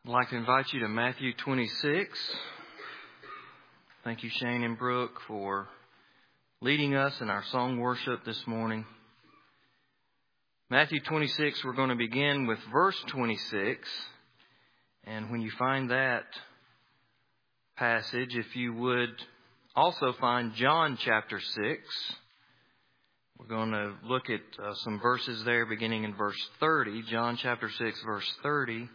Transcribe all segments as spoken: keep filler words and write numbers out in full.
I'd like to invite you to Matthew twenty-six. Thank you, Shane and Brooke, for leading us in our song worship this morning. Matthew twenty-six, we're going to begin with verse twenty-six. And when you find that passage, if you would also find John chapter six. We're going to look at uh, some verses there beginning in verse thirty. John chapter six, verse thirty.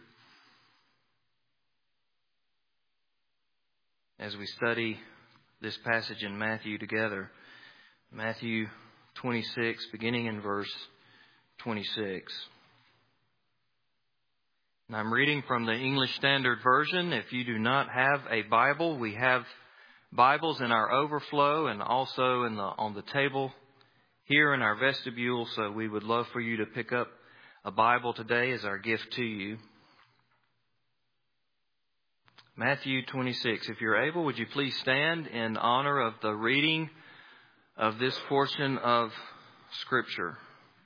As we study this passage in Matthew together. Matthew twenty-six, beginning in verse twenty-six. And I'm reading from the English Standard Version. If you do not have a Bible, we have Bibles in our overflow and also in the on the table here in our vestibule. So we would love for you to pick up a Bible today as our gift to you. Matthew twenty-six. If you're able, would you please stand in honor of the reading of this portion of Scripture.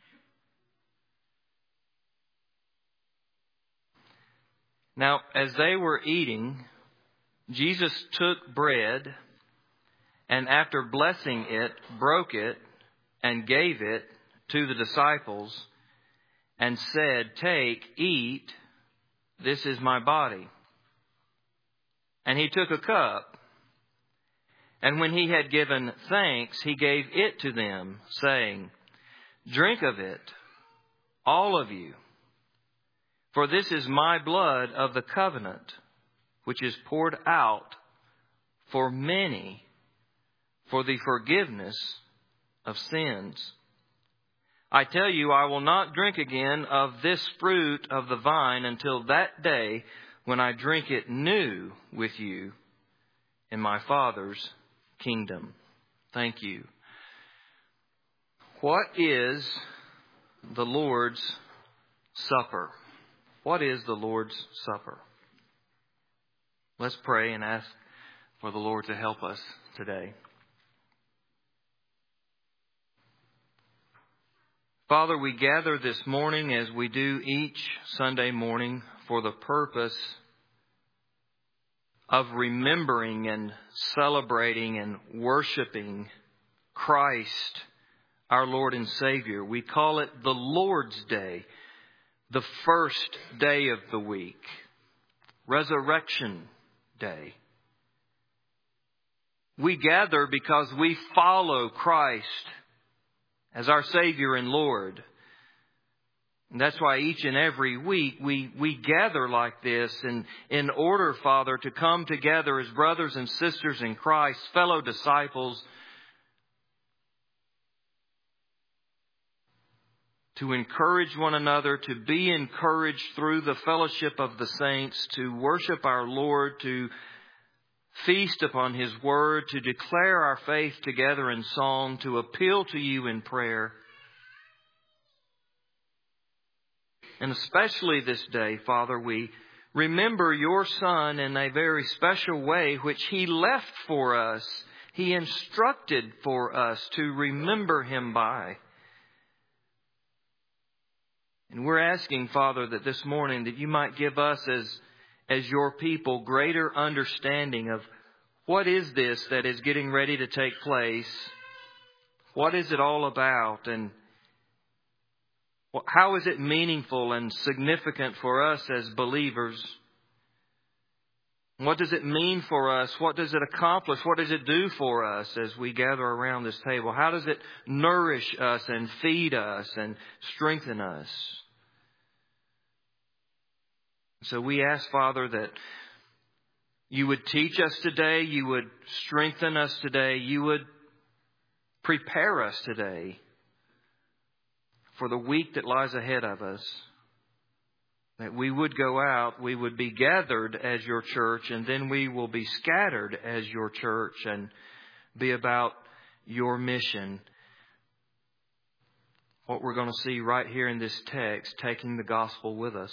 Now, as they were eating, Jesus took bread and after blessing it, broke it and gave it to the disciples and said, "Take, eat, this is my body." And he took a cup, and when he had given thanks, he gave it to them, saying, "Drink of it, all of you, for this is my blood of the covenant, which is poured out for many for the forgiveness of sins. I tell you, I will not drink again of this fruit of the vine until that day when I drink it new with you in my Father's kingdom." Thank you. What is the Lord's Supper? What is the Lord's Supper? Let's pray and ask for the Lord to help us today. Father, we gather this morning as we do each Sunday morning for the purpose of remembering and celebrating and worshiping Christ, our Lord and Savior. We call it the Lord's Day, the first day of the week, Resurrection Day. We gather because we follow Christ as our Savior and Lord. And that's why each and every week we, we gather like this in, in order, Father, to come together as brothers and sisters in Christ, fellow disciples, to encourage one another, to be encouraged through the fellowship of the saints, to worship our Lord, to feast upon His Word, to declare our faith together in song, to appeal to you in prayer. And especially this day, Father, we remember your Son in a very special way, which He left for us. He instructed for us to remember Him by. And we're asking, Father, that this morning that you might give us as, as your people greater understanding of what is this that is getting ready to take place? What is it all about? And how is it meaningful and significant for us as believers? What does it mean for us? What does it accomplish? What does it do for us as we gather around this table? How does it nourish us and feed us and strengthen us? So we ask, Father, that you would teach us today, you would strengthen us today, you would prepare us today for the week that lies ahead of us. That we would go out, we would be gathered as your church, and then we will be scattered as your church and be about your mission. What we're going to see right here in this text, taking the gospel with us.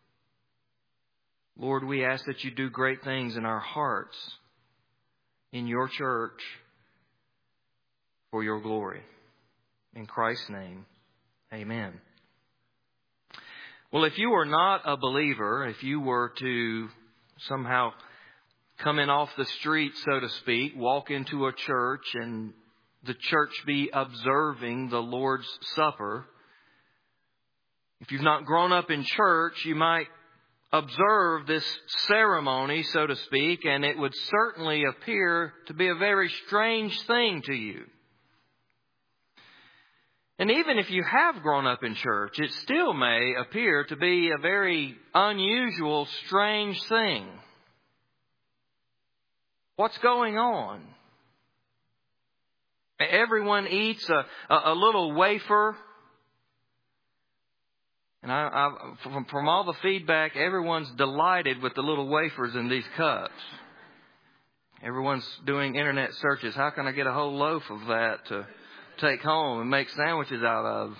Lord, we ask that you do great things in our hearts, in your church, for your glory. In Christ's name, amen. Well, if you were not a believer, if you were to somehow come in off the street, so to speak, walk into a church and the church be observing the Lord's Supper, if you've not grown up in church, you might observe this ceremony, so to speak, and it would certainly appear to be a very strange thing to you. And even if you have grown up in church, it still may appear to be a very unusual, strange thing. What's going on? Everyone eats a, a, a little wafer. And I, I, from, from all the feedback, everyone's delighted with the little wafers in these cups. Everyone's doing internet searches. How can I get a whole loaf of that to take home and make sandwiches out of?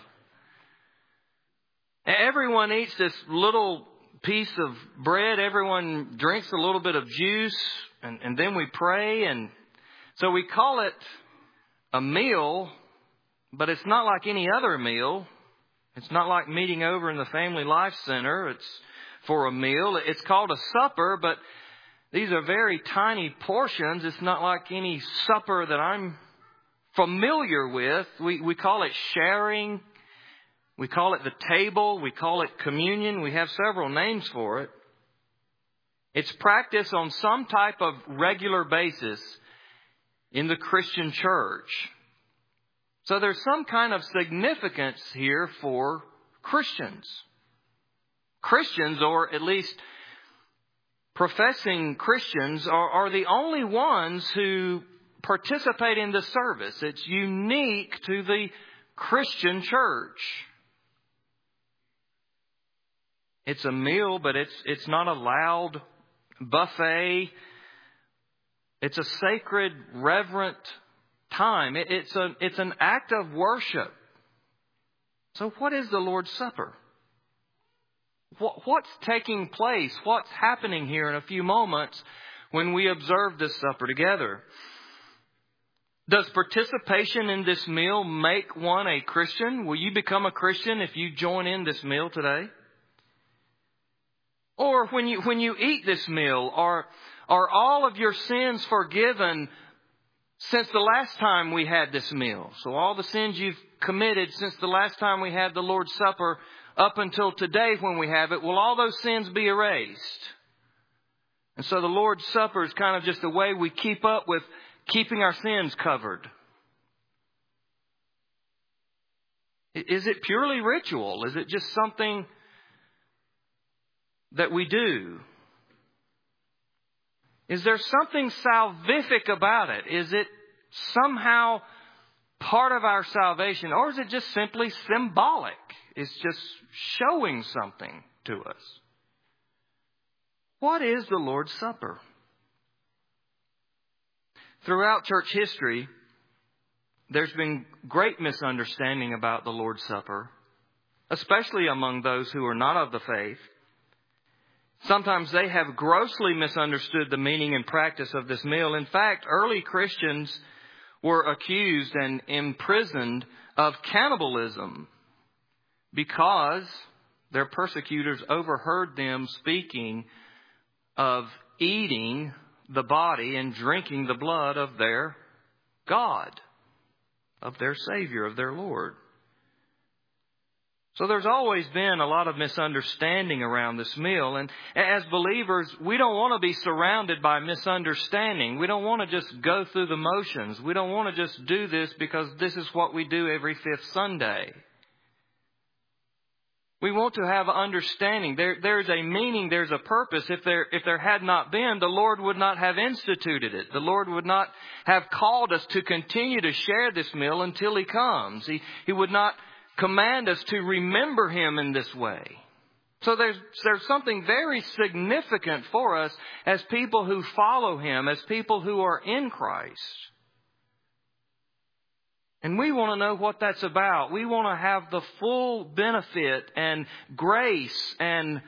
Everyone eats this little piece of bread. Everyone drinks a little bit of juice. And, and then we pray. And so we call it a meal, but it's not like any other meal. It's not like meeting over in the Family Life Center. It's for a meal. It's called a supper, but these are very tiny portions. It's not like any supper that I'm familiar with. We, we call it sharing. We call it the table. We call it communion. We have several names for it. It's practiced on some type of regular basis in the Christian church. So there's some kind of significance here for Christians. Christians, or at least professing Christians, are, are the only ones who participate in this service. It's unique to the Christian church. It's a meal, but it's it's not a loud buffet. It's a sacred, reverent time. It, it's a it's an act of worship. So what is the Lord's Supper? What, what's taking place? What's happening here in a few moments when we observe this supper together? Does participation in this meal make one a Christian? Will you become a Christian if you join in this meal today? Or when you when you eat this meal, are are all of your sins forgiven since the last time we had this meal? So all the sins you've committed since the last time we had the Lord's Supper up until today when we have it, will all those sins be erased? And so the Lord's Supper is kind of just a way we keep up with keeping our sins covered. Is it purely ritual? Is it just something that we do? Is there something salvific about it? Is it somehow part of our salvation? Or is it just simply symbolic? It's just showing something to us. What is the Lord's Supper? Throughout church history, there's been great misunderstanding about the Lord's Supper, especially among those who are not of the faith. Sometimes they have grossly misunderstood the meaning and practice of this meal. In fact, early Christians were accused and imprisoned of cannibalism because their persecutors overheard them speaking of eating the body and drinking the blood of their God, of their Savior, of their Lord. So there's always been a lot of misunderstanding around this meal. And as believers, we don't want to be surrounded by misunderstanding. We don't want to just go through the motions. We don't want to just do this because this is what we do every fifth Sunday. We want to have understanding. There, there's a meaning, there's a purpose. If there, if there had not been, the Lord would not have instituted it. The Lord would not have called us to continue to share this meal until He comes. He, he would not command us to remember Him in this way. So there's, there's something very significant for us as people who follow Him, as people who are in Christ. And we want to know what that's about. We want to have the full benefit and grace and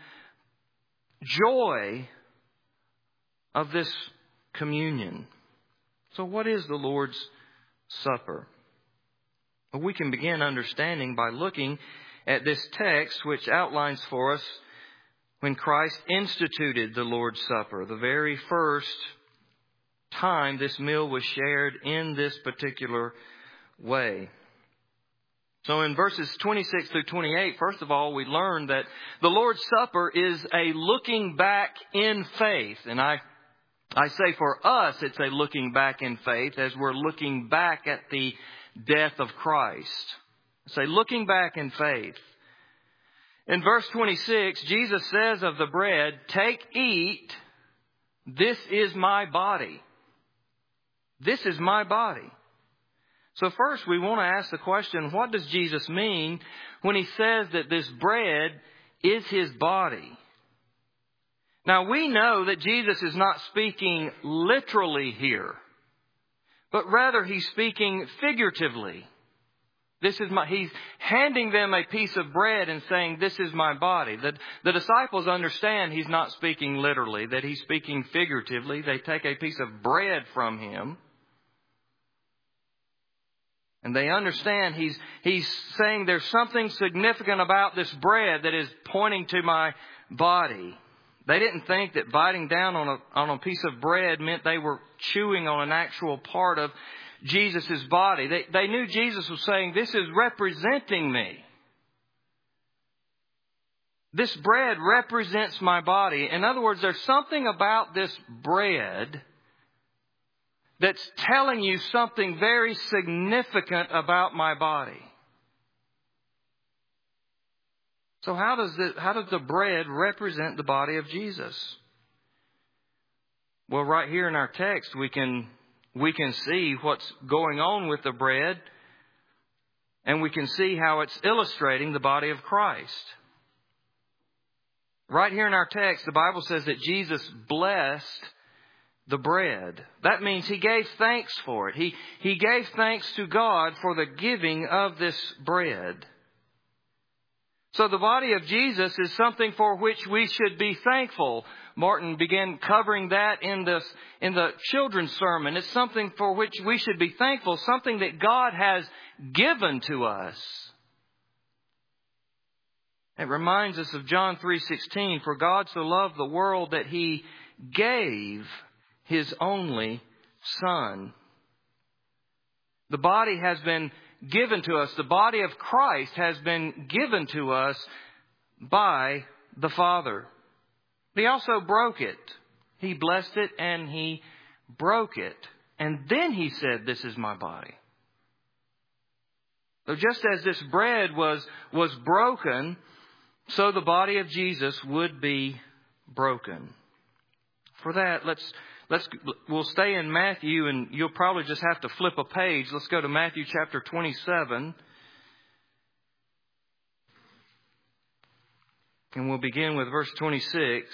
joy of this communion. So what is the Lord's Supper? Well, we can begin understanding by looking at this text, which outlines for us when Christ instituted the Lord's Supper, the very first time this meal was shared in this particular way. So in verses twenty-six through twenty-eight, first of all, we learn that the Lord's Supper is a looking back in faith. And I, I say for us, it's a looking back in faith as we're looking back at the death of Christ. It's a looking back in faith. In verse twenty-six, Jesus says of the bread, "Take, eat, this is my body." This is my body. So first we want to ask the question, what does Jesus mean when He says that this bread is His body? Now we know that Jesus is not speaking literally here, but rather He's speaking figuratively. This is my, He's handing them a piece of bread and saying, "This is my body." The, the disciples understand He's not speaking literally, that He's speaking figuratively. They take a piece of bread from Him. And they understand he's, he's saying there's something significant about this bread that is pointing to my body. They didn't think that biting down on a, on a piece of bread meant they were chewing on an actual part of Jesus' body. They, they knew Jesus was saying, "This is representing me. This bread represents my body." In other words, there's something about this bread that's telling you something very significant about my body. So how does the, how does the bread represent the body of Jesus? Well, right here in our text, we can, we can see what's going on with the bread, and we can see how it's illustrating the body of Christ. Right here in our text, the Bible says that Jesus blessed the bread. That means He gave thanks for it. He, he gave thanks to God for the giving of this bread. So the body of Jesus is something for which we should be thankful. Martin began covering that in the, in the children's sermon. It's something for which we should be thankful, something that God has given to us. It reminds us of John three sixteen, "For God so loved the world that He gave His only Son." The body has been given to us. The body of Christ has been given to us by the Father. He also broke it. He blessed it and He broke it. And then He said, "This is my body." So just as this bread was, was broken, so the body of Jesus would be broken. For that, let's Let's, we'll stay in Matthew, and you'll probably just have to flip a page. Let's go to Matthew chapter twenty-seven. And we'll begin with verse twenty-six.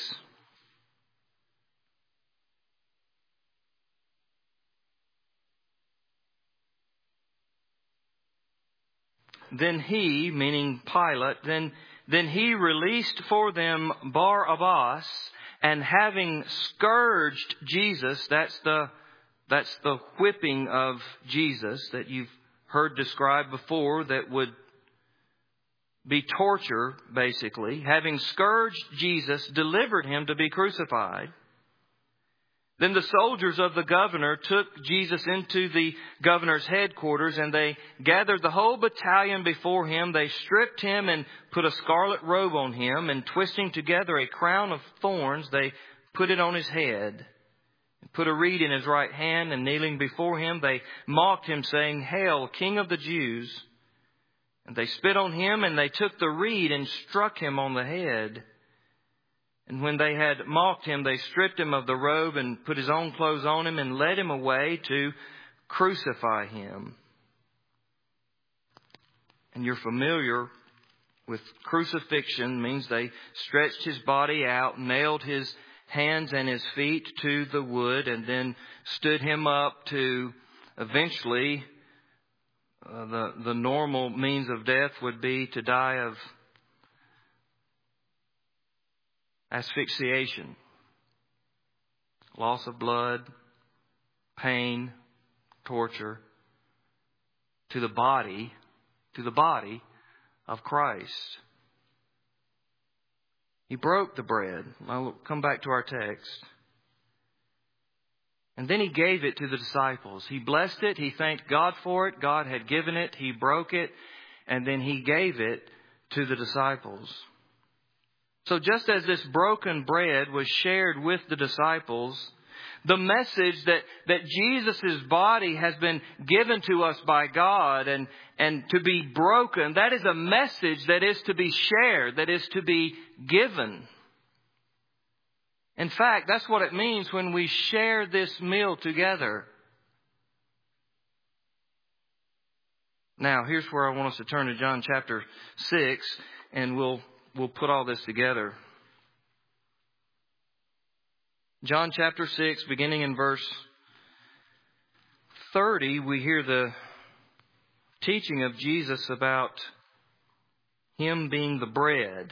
Then he, meaning Pilate, then, then he released for them Barabbas, and having scourged Jesus, that's the, that's the whipping of Jesus that you've heard described before, that would be torture, basically. Having scourged Jesus, delivered Him to be crucified. Then the soldiers of the governor took Jesus into the governor's headquarters, and they gathered the whole battalion before him. They stripped him and put a scarlet robe on him, and twisting together a crown of thorns, they put it on his head, and put a reed in his right hand, and kneeling before him, they mocked him, saying, "Hail, King of the Jews!" And they spit on him, and they took the reed and struck him on the head. And when they had mocked him, they stripped him of the robe and put his own clothes on him and led him away to crucify him. And you're familiar with crucifixion. Means they stretched his body out, nailed his hands and his feet to the wood, and then stood him up to eventually uh, the, the normal means of death would be to die of asphyxiation, loss of blood, pain, torture to the body, to the body of Christ. He broke the bread. I'll come back to our text. And then He gave it to the disciples. He blessed it. He thanked God for it. God had given it. He broke it. And then He gave it to the disciples. So just as this broken bread was shared with the disciples, the message that, that Jesus' body has been given to us by God and, and to be broken, that is a message that is to be shared, that is to be given. In fact, that's what it means when we share this meal together. Now, here's where I want us to turn to John chapter six, and we'll we'll put all this together. John chapter six, beginning in verse thirty, we hear the teaching of Jesus about Him being the bread.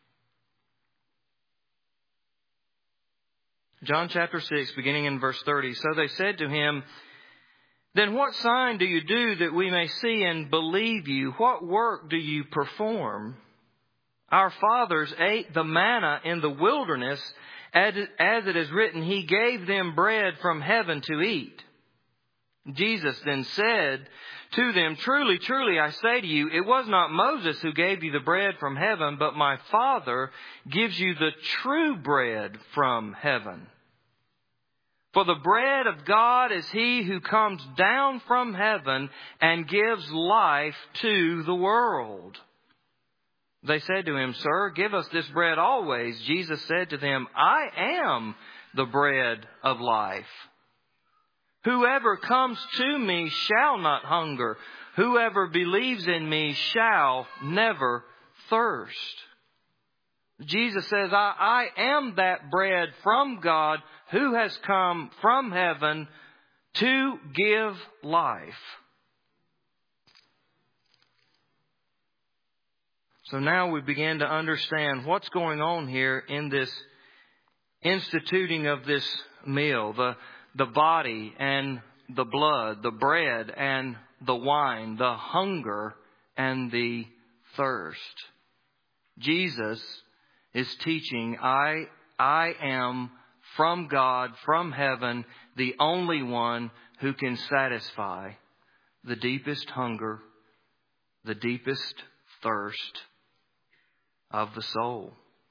John chapter six, beginning in verse thirty. So they said to Him, "Then what sign do you do that we may see and believe you? What work do you perform? Our fathers ate the manna in the wilderness, as it is written, He gave them bread from heaven to eat." Jesus then said to them, "Truly, truly, I say to you, it was not Moses who gave you the bread from heaven, but my Father gives you the true bread from heaven. For the bread of God is He who comes down from heaven and gives life to the world." They said to Him, "Sir, give us this bread always." Jesus said to them, "I am the bread of life. Whoever comes to me shall not hunger. Whoever believes in me shall never thirst." Jesus says, I, I am that bread from God who has come from heaven to give life. So now we begin to understand what's going on here in this instituting of this meal, the, the body and the blood, the bread and the wine, the hunger and the thirst. Jesus is teaching, I, I am from God, from heaven, the only one who can satisfy the deepest hunger, the deepest thirst of the soul.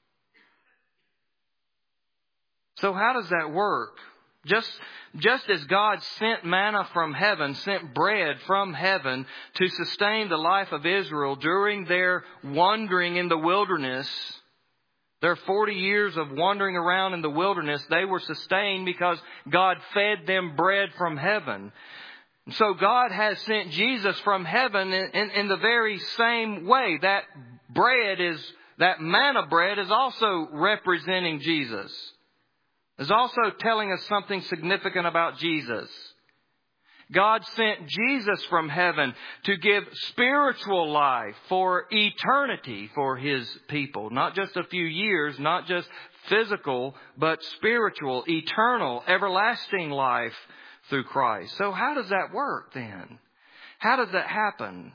So how does that work? Just, just as God sent manna from heaven, sent bread from heaven to sustain the life of Israel during their wandering in the wilderness, their forty years of wandering around in the wilderness, they were sustained because God fed them bread from heaven. So God has sent Jesus from heaven in, in, in the very same way. That bread is, that manna bread is also representing Jesus. Is also telling us something significant about Jesus. God sent Jesus from heaven to give spiritual life for eternity for His people. Not just a few years, not just physical, but spiritual, eternal, everlasting life through Christ. So how does that work then? How does that happen?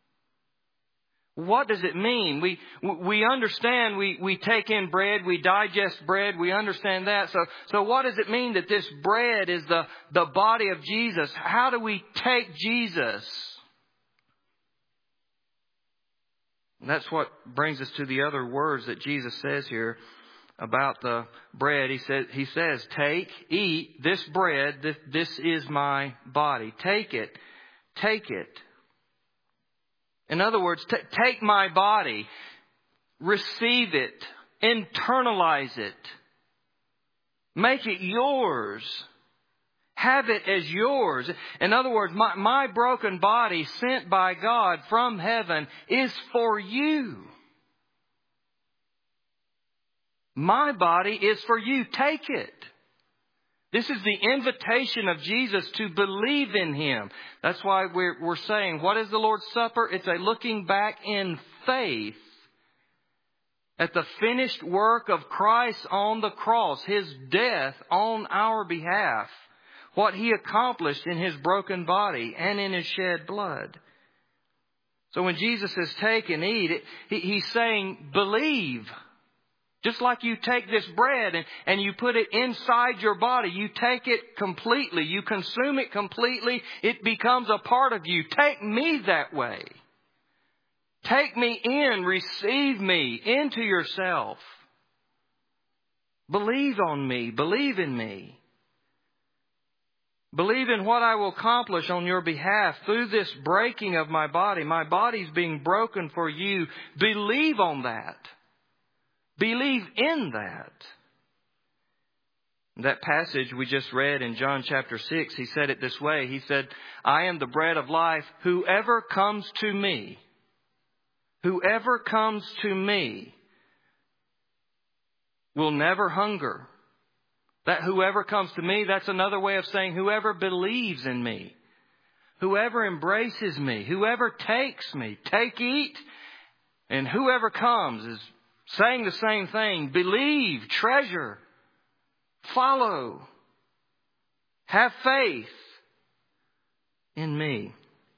What does it mean? We we understand we, we take in bread, we digest bread, we understand that. So so what does it mean that this bread is the, the body of Jesus? How do we take Jesus? And that's what brings us to the other words that Jesus says here about the bread. He says, he says, take, eat this bread, this, this is my body. Take it, take it. In other words, t- take my body, receive it, internalize it, make it yours, have it as yours. In other words, my, my broken body sent by God from heaven is for you. My body is for you. Take it. This is the invitation of Jesus to believe in Him. That's why we're, we're saying, what is the Lord's Supper? It's a looking back in faith at the finished work of Christ on the cross, His death on our behalf, what He accomplished in His broken body and in His shed blood. So when Jesus says take and eat, it, he, He's saying believe. Just like you take this bread and, and you put it inside your body. You take it completely. You consume it completely. It becomes a part of you. Take me that way. Take me in. Receive me into yourself. Believe on me. Believe in me. Believe in what I will accomplish on your behalf through this breaking of my body. My body's being broken for you. Believe on that. Believe in that. That passage we just read in John chapter six, he said it this way. He said, I am the bread of life. Whoever comes to me, whoever comes to me will never hunger. That whoever comes to me, that's another way of saying whoever believes in me, whoever embraces me, whoever takes me, take, eat, and whoever comes is saying the same thing. Believe, treasure, follow, have faith in me.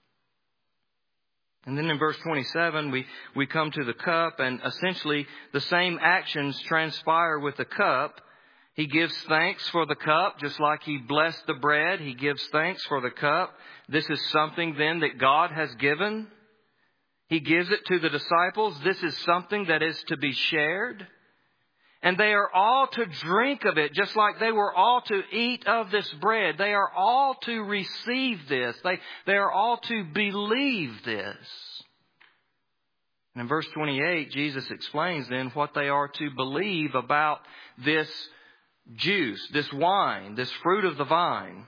And then in verse twenty-seven, we, we come to the cup, and essentially the same actions transpire with the cup. He gives thanks for the cup, just like He blessed the bread. He gives thanks for the cup. This is something then that God has given. He gives it to the disciples. This is something that is to be shared. And they are all to drink of it, just like they were all to eat of this bread. They are all to receive this. They, they are all to believe this. And in verse twenty-eight, Jesus explains then what they are to believe about this juice, this wine, this fruit of the vine.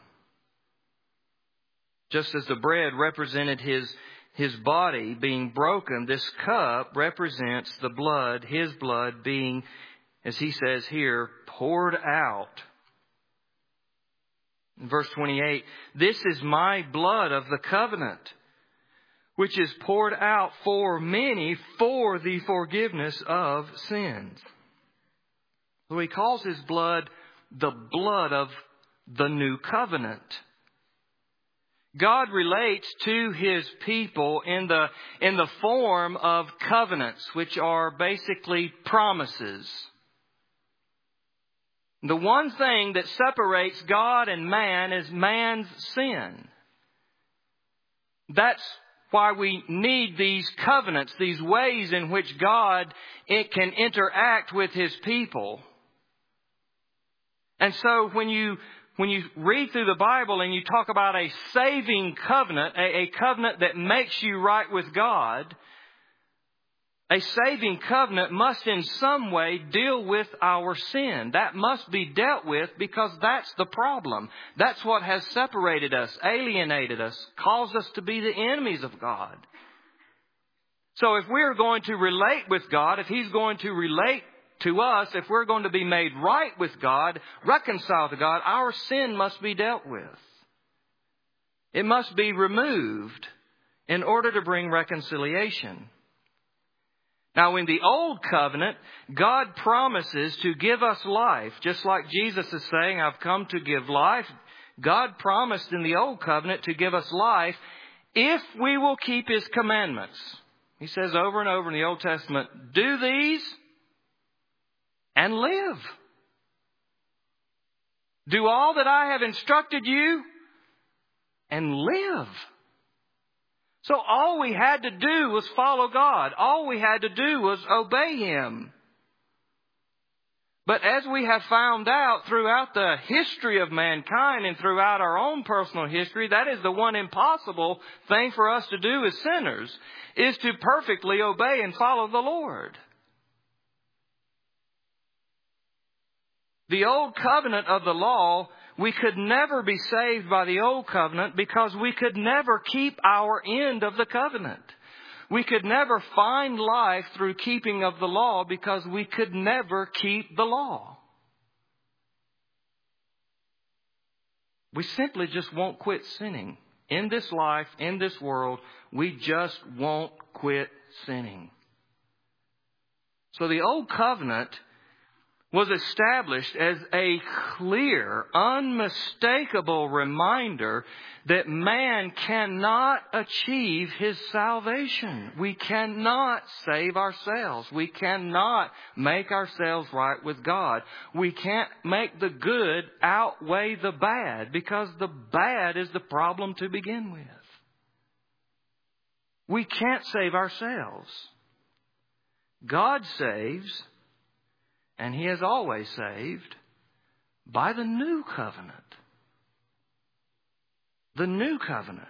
Just as the bread represented His His body being broken, this cup represents the blood, His blood being, as He says here, poured out. In verse twenty-eight, this is my blood of the covenant, which is poured out for many for the forgiveness of sins. So He calls His blood the blood of the new covenant. God relates to His people in the, in the form of covenants, which are basically promises. The one thing that separates God and man is man's sin. That's why we need these covenants, these ways in which God it can interact with His people. And so when you When you read through the Bible and you talk about a saving covenant, a, a covenant that makes you right with God, a saving covenant must in some way deal with our sin. That must be dealt with because that's the problem. That's what has separated us, alienated us, caused us to be the enemies of God. So if we're going to relate with God, if He's going to relate to us, if we're going to be made right with God, reconciled to God, our sin must be dealt with. It must be removed in order to bring reconciliation. Now, in the Old Covenant, God promises to give us life. Just like Jesus is saying, I've come to give life. God promised in the Old Covenant to give us life if we will keep His commandments. He says over and over in the Old Testament, do these and live. Do all that I have instructed you and live. So all we had to do was follow God. All we had to do was obey Him. But as we have found out throughout the history of mankind and throughout our own personal history, that is the one impossible thing for us to do as sinners, is to perfectly obey and follow the Lord. The old covenant of the law, we could never be saved by the old covenant because we could never keep our end of the covenant. We could never find life through keeping of the law because we could never keep the law. We simply just won't quit sinning. In this life, in this world, we just won't quit sinning. So the old covenant, was established as a clear, unmistakable reminder that man cannot achieve his salvation. We cannot save ourselves. We cannot make ourselves right with God. We can't make the good outweigh the bad, because the bad is the problem to begin with. We can't save ourselves. God saves, and He has always saved, by the new covenant. The new covenant.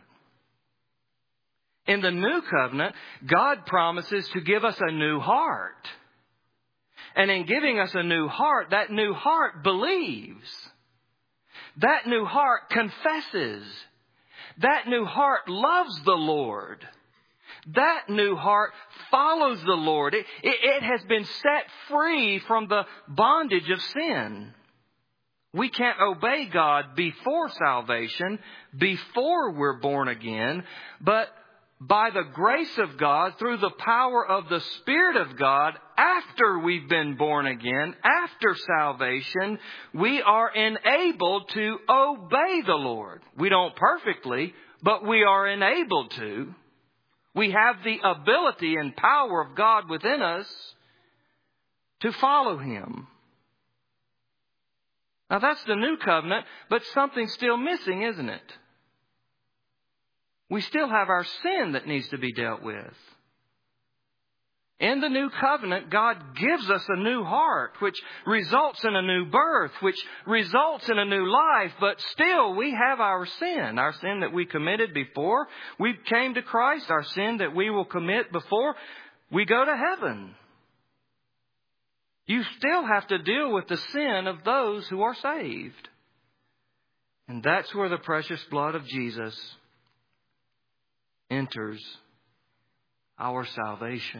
In the new covenant, God promises to give us a new heart. And in giving us a new heart, that new heart believes. That new heart confesses. That new heart loves the Lord. That new heart follows the Lord. It, it, it has been set free from the bondage of sin. We can't obey God before salvation, before we're born again, but by the grace of God, through the power of the Spirit of God, after we've been born again, after salvation, we are enabled to obey the Lord. We don't perfectly, but we are enabled to. We have the ability and power of God within us to follow Him. Now that's the new covenant, but something's still missing, isn't it? We still have our sin that needs to be dealt with. In the new covenant, God gives us a new heart, which results in a new birth, which results in a new life, but still we have our sin, our sin that we committed before we came to Christ, our sin that we will commit before we go to heaven. You still have to deal with the sin of those who are saved. And that's where the precious blood of Jesus enters our salvation.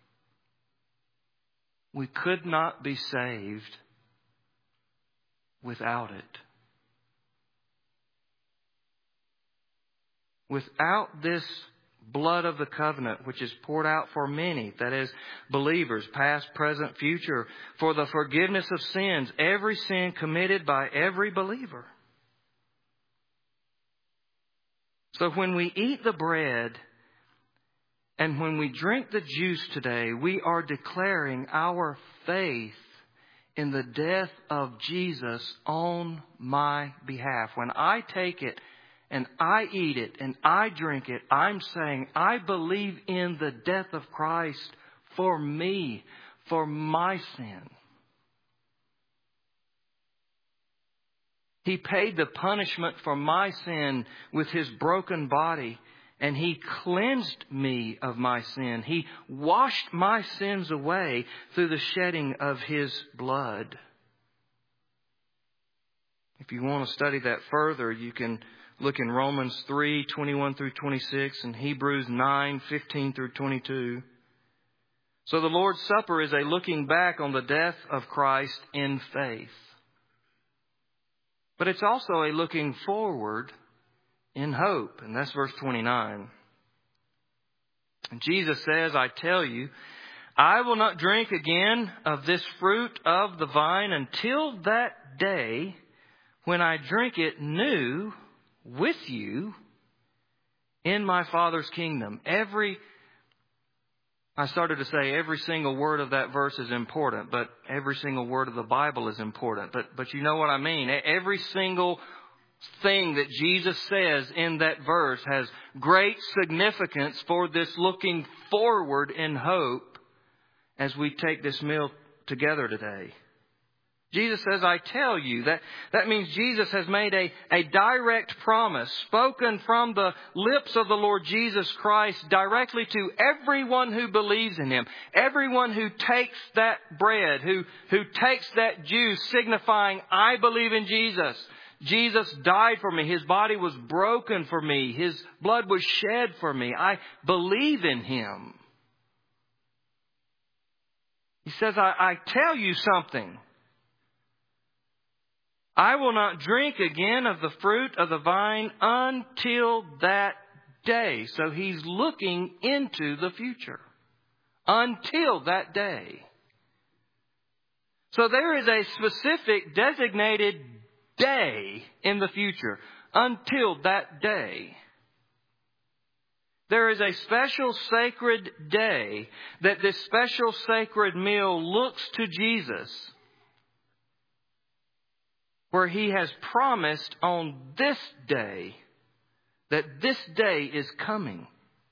We could not be saved without it. Without this blood of the covenant, which is poured out for many, that is, believers, past, present, future, for the forgiveness of sins, every sin committed by every believer. So when we eat the bread and when we drink the juice today, we are declaring our faith in the death of Jesus on my behalf. When I take it and I eat it and I drink it, I'm saying I believe in the death of Christ for me, for my sin. He paid the punishment for my sin with His broken body, and He cleansed me of my sin. He washed my sins away through the shedding of His blood. If you want to study that further, you can look in Romans three, twenty-one through twenty-six, and Hebrews nine, fifteen through twenty-two. So the Lord's Supper is a looking back on the death of Christ in faith. But it's also a looking forward in hope. And that's verse twenty-nine. And Jesus says, I tell you, I will not drink again of this fruit of the vine until that day when I drink it new with you in my Father's kingdom. Every, I started to say every single word of that verse is important, but every single word of the Bible is important. But, but you know what I mean. Every single thing that Jesus says in that verse has great significance for this looking forward in hope as we take this meal together today. Jesus says, I tell you. That, that means Jesus has made a, a direct promise spoken from the lips of the Lord Jesus Christ directly to everyone who believes in Him. Everyone who takes that bread, who, who takes that juice, signifying, I believe in Jesus. Jesus died for me. His body was broken for me. His blood was shed for me. I believe in Him. He says, I, I tell you something. I will not drink again of the fruit of the vine until that day. So He's looking into the future. Until that day. So there is a specific designated day in the future. Until that day, there is a special sacred day that this special sacred meal looks to Jesus, where He has promised on this day that this day is coming.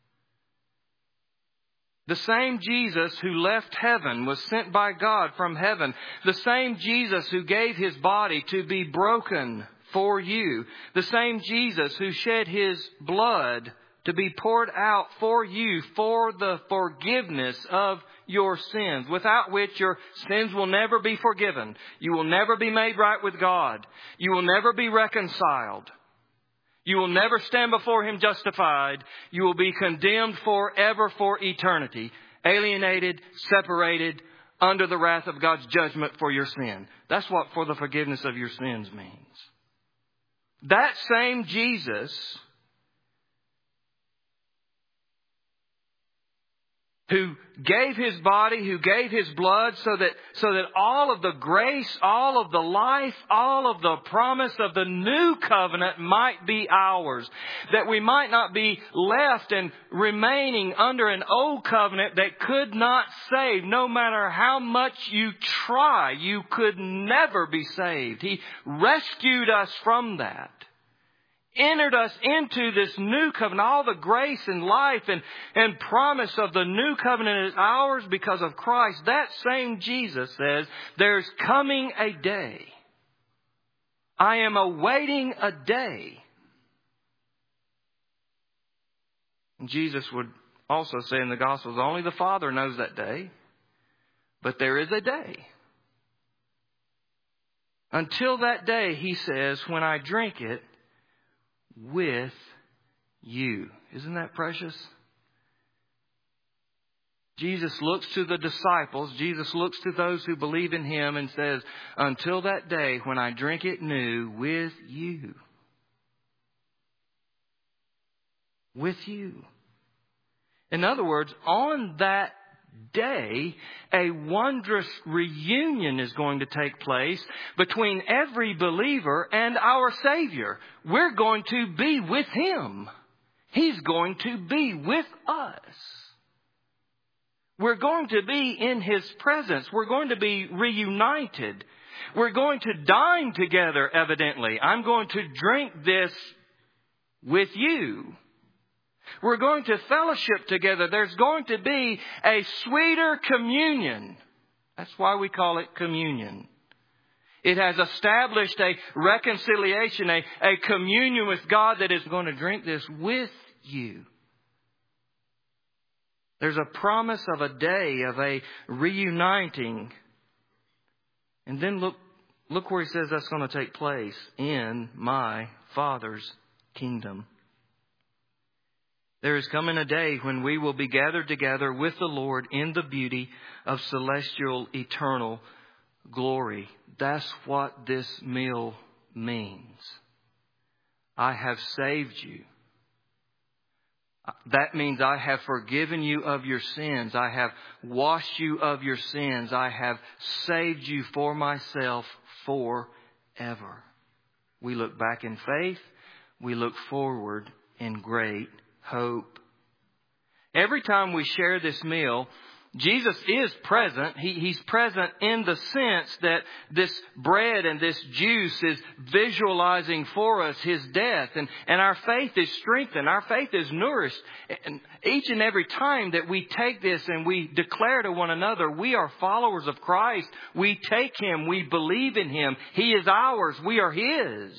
The same Jesus who left heaven, was sent by God from heaven. The same Jesus who gave His body to be broken for you. The same Jesus who shed His blood to be poured out for you for the forgiveness of your sins, without which your sins will never be forgiven. You will never be made right with God. You will never be reconciled. You will never stand before Him justified. You will be condemned forever for eternity, alienated, separated, under the wrath of God's judgment for your sin. That's what for the forgiveness of your sins means. That same Jesus who gave His body, who gave His blood so that, so that all of the grace, all of the life, all of the promise of the new covenant might be ours. That we might not be left and remaining under an old covenant that could not save. No matter how much you try, you could never be saved. He rescued us from that. Entered us into this new covenant. All the grace and life and, and promise of the new covenant is ours because of Christ. That same Jesus says, there's coming a day. I am awaiting a day. And Jesus would also say in the Gospels, only the Father knows that day. But there is a day. Until that day, He says, when I drink it, with you. Isn't that precious? Jesus looks to the disciples. Jesus looks to those who believe in Him and says, until that day when I drink it new with you. With you. In other words, on that day, a wondrous reunion is going to take place between every believer and our Savior. We're going to be with Him. He's going to be with us. We're going to be in His presence. We're going to be reunited. We're going to dine together, evidently. I'm going to drink this with you. We're going to fellowship together. There's going to be a sweeter communion. That's why we call it communion. It has established a reconciliation, a, a communion with God that is going to drink this with you. There's a promise of a day, of a reuniting. And then look, look where He says that's going to take place. In my Father's kingdom. There is coming a day when we will be gathered together with the Lord in the beauty of celestial, eternal glory. That's what this meal means. I have saved you. That means I have forgiven you of your sins. I have washed you of your sins. I have saved you for myself forever. We look back in faith. We look forward in great hope. Every time we share this meal, Jesus is present. He, he's present in the sense that this bread and this juice is visualizing for us His death. And, and our faith is strengthened. Our faith is nourished. And each and every time that we take this and we declare to one another, we are followers of Christ. We take Him. We believe in Him. He is ours. We are His.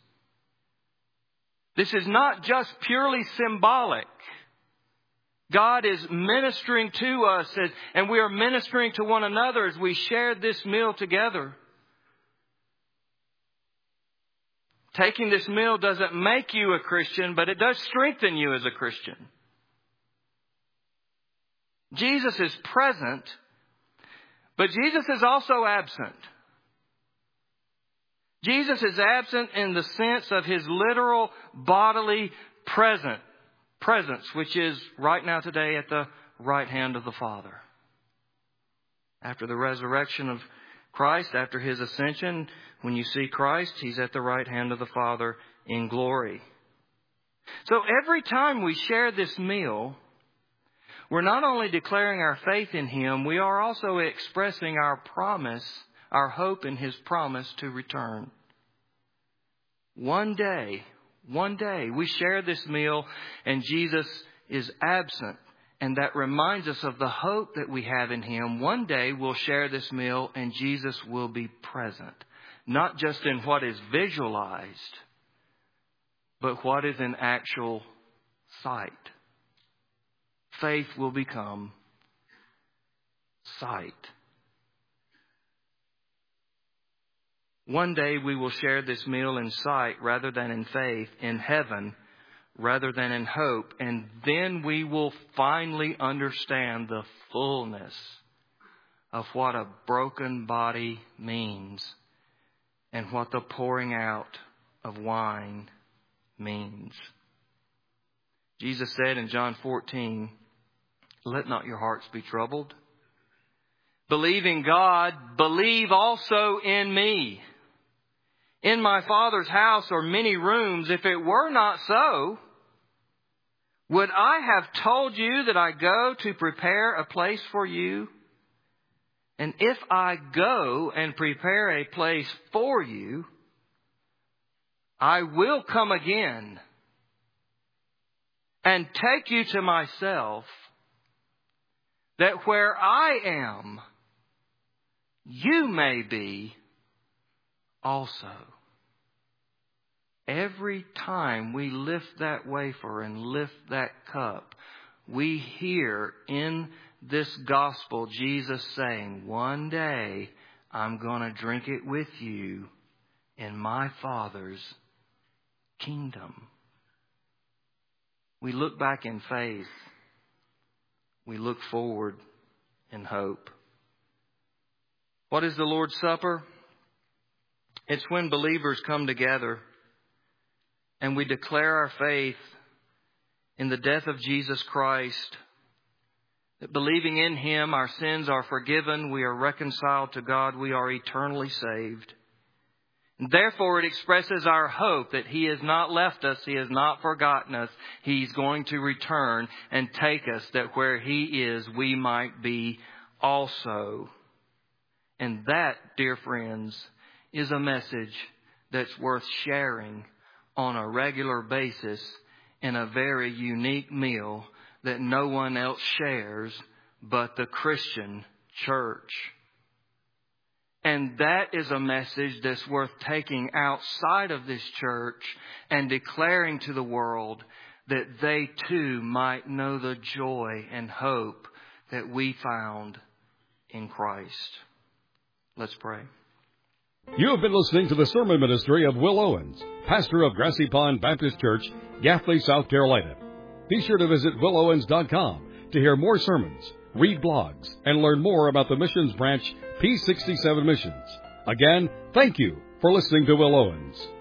This is not just purely symbolic. God is ministering to us and we are ministering to one another as we share this meal together. Taking this meal doesn't make you a Christian, but it does strengthen you as a Christian. Jesus is present, but Jesus is also absent. Jesus is absent in the sense of His literal bodily present, presence, which is right now today at the right hand of the Father. After the resurrection of Christ after His ascension. When you see Christ, He's at the right hand of the Father in glory. So every time we share this meal, we're not only declaring our faith in Him, we are also expressing our promise, our hope in His promise to return. One day, one day, we share this meal and Jesus is absent. And that reminds us of the hope that we have in Him. One day we'll share this meal and Jesus will be present. Not just in what is visualized, but what is in actual sight. Faith will become sight. One day we will share this meal in sight rather than in faith, in heaven rather than in hope. And then we will finally understand the fullness of what a broken body means and what the pouring out of wine means. Jesus said in John fourteen, "Let not your hearts be troubled. Believe in God, believe also in me. In my Father's house are many rooms. If it were not so, would I have told you that I go to prepare a place for you? And if I go and prepare a place for you, I will come again and take you to myself, that where I am, you may be also." Every time we lift that wafer and lift that cup, we hear in this gospel Jesus saying, one day I'm going to drink it with you in my Father's kingdom. We look back in faith. We look forward in hope. What is the Lord's Supper? It's when believers come together and we declare our faith in the death of Jesus Christ, that believing in Him, our sins are forgiven, we are reconciled to God, we are eternally saved. And therefore, it expresses our hope that He has not left us, He has not forgotten us. He's going to return and take us, that where He is, we might be also. And that, dear friends, is a message that's worth sharing on a regular basis in a very unique meal that no one else shares but the Christian church. And that is a message that's worth taking outside of this church and declaring to the world that they too might know the joy and hope that we found in Christ. Let's pray. You have been listening to the sermon ministry of Will Owens, pastor of Grassy Pond Baptist Church, Gaffney, South Carolina. Be sure to visit will owens dot com to hear more sermons, read blogs, and learn more about the missions branch P sixty-seven Missions. Again, thank you for listening to Will Owens.